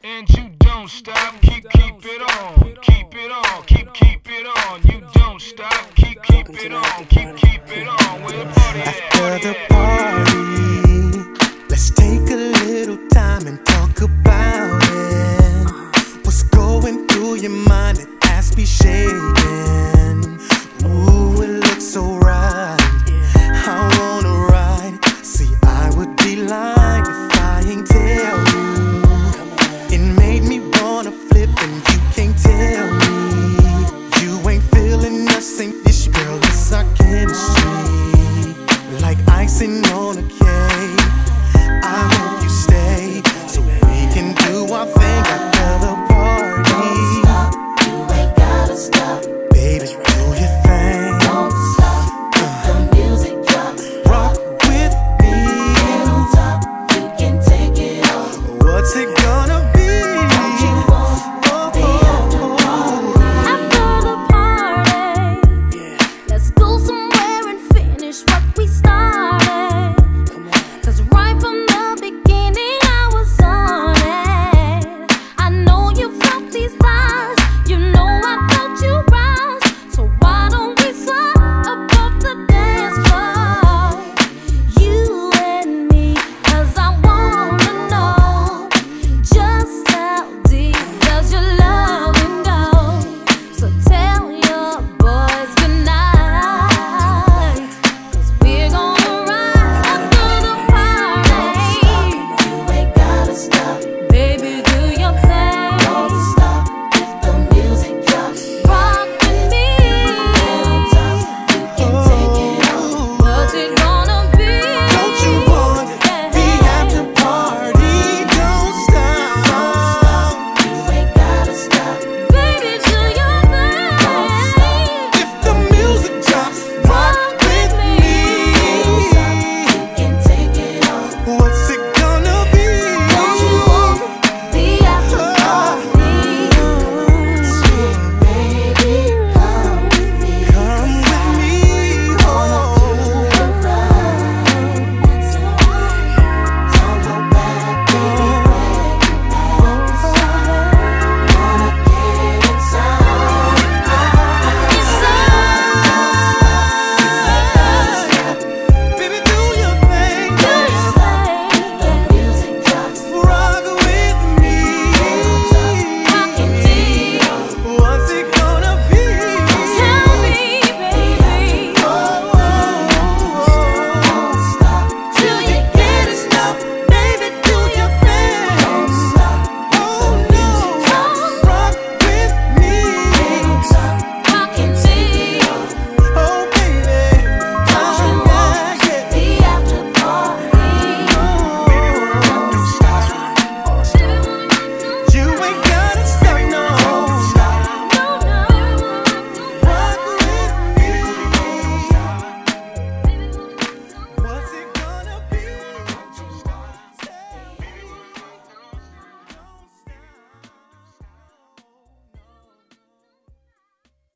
and you don't stop. Keep it on, keep it on, keep it on. You don't stop. Keep it on, keep it on. Where the party at? After the party, let's take a little time and talk about it. What's going through your mind? It has me shaking.